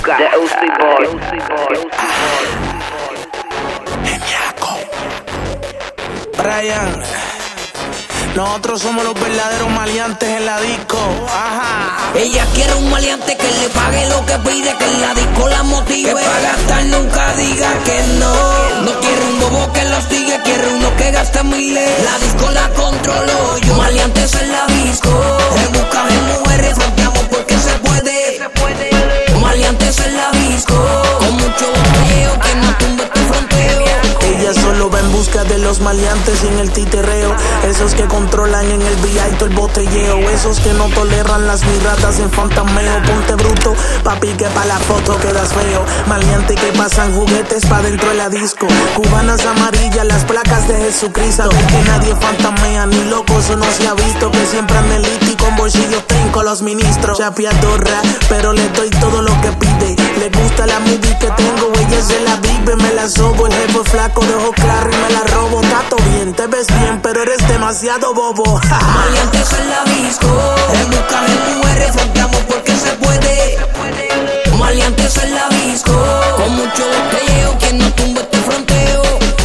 Busca de Uzi Boy. Brian, nosotros somos los verdaderos maleantes en la disco. Ajá. Ella quiere un maleante que le pague lo que pide, que en la disco la motive, que para gastar nunca diga que no. No quiere un bobo que los diga, quiere uno que gaste miles. La disco la controlo yo. Maleantes en la disco, en busca de mujeres, fronteamos porque se puede. Maleantes en la disco, con mucho botelleo, que no tumbe este fronteo. Ella solo va en busca de los maleantes y en el titerreo. Esos que controlan en el VI todo el botelleo. Esos que no toleran las miradas en fantameo. Ponte bruto, papi, que pa' la foto quedas feo. Maleante que pasan juguetes pa' dentro de la disco. Cubanas amarillas, las placas de Jesucristo. Que nadie fantamea, ni loco, eso no se ha visto. Que siempre anda elite y con bolsillos trinco los ministros. Chapeadora, pero le doy todo lo que pide. Le gusta la movie que tengo, ella se la vive. Me la sobo, el jefe flaco de ojos claros y me la robo. Tato bien, te ves bien, pero eres demasiado bobo. Maleantes en la disco, en busca de mujeres, fronteamos porque se puede. Maleantes en la disco, con mucho botelleo, quien no tumba este fronteo.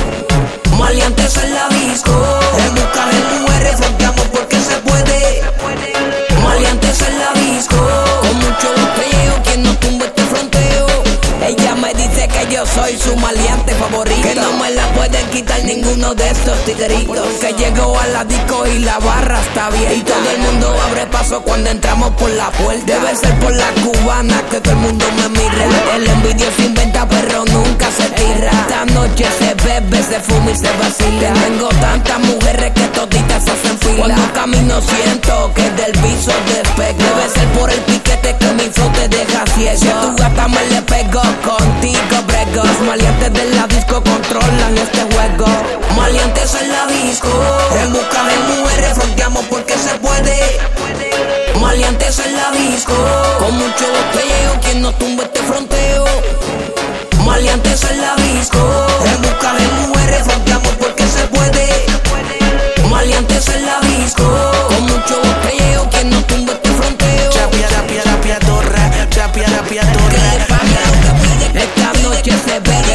Maleantes en la disco, en busca de mujeres, fronteamos porque se puede. Maleantes en la disco, con mucho botelleo, quien no tumba este fronteo. Ella me dice que yo soy su maleante favorito, que no me la pueden quitar ninguno de estos tigritos. Que llegó a la disco y la barra está bien, y todo el mundo abre paso cuando entramos por la puerta. Debe ser por la cubana que todo el mundo me mira. El envidio se inventa pero nunca se tira. Esta noche se bebe, se fuma y se vacila. Tengo tantas mujeres que toditas hacen fila. Cuando camino siento que del piso despego. Debe ser por el piquete que mi flow te deja ciego. Si a tu gata me le pego, contigo brego. Los maleantes de la disco controlan este juego. Maleantes en la disco, en busca de mujeres, fronteamos porque se puede. Maleantes en la disco, con mucho botelleo, quien no tumba este fronteo. Maleantes en la disco, en busca de mujeres, fronteamos porque se puede. Maleantes en la disco, con mucho botelleo, quien no tumba este fronteo. Chapeadora. Esta noche se bebe.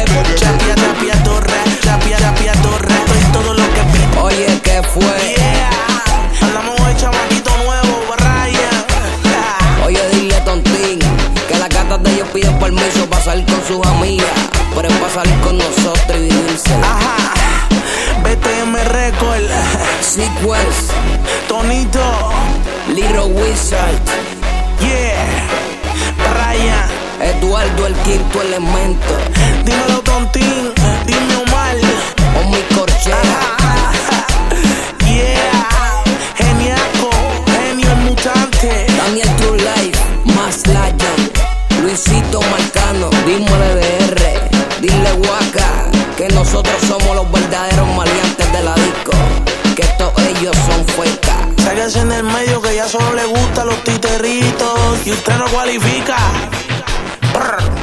Chapeadora. Estoy todo lo que pido. Oye, ¿qué fue? Yeah. Andamos hoy chamaquito nuevo, Brian. Oye, dile a Tontín que las gatas de ellos piden permiso para salir con sus amigas, pero es para salir con nosotros y vivirse. Ajá. BTM Record. Sequence, Tonito. Little Wizard, Yeah. Brian. Eduardo el quinto elemento, Dímelo, Tontín. Dime Omar. o mi corchea. Yeah. Geniaco. Genio el mutante. Daniel True Life, Más Lion, Luisito Marcano, dímole DR, dile Waka, que nosotros somos los verdaderos maleantes de la disco, que todos ellos son fecas. Sáquese en el medio que ya solo le gustan los titeritos y usted no cualifica. Brr.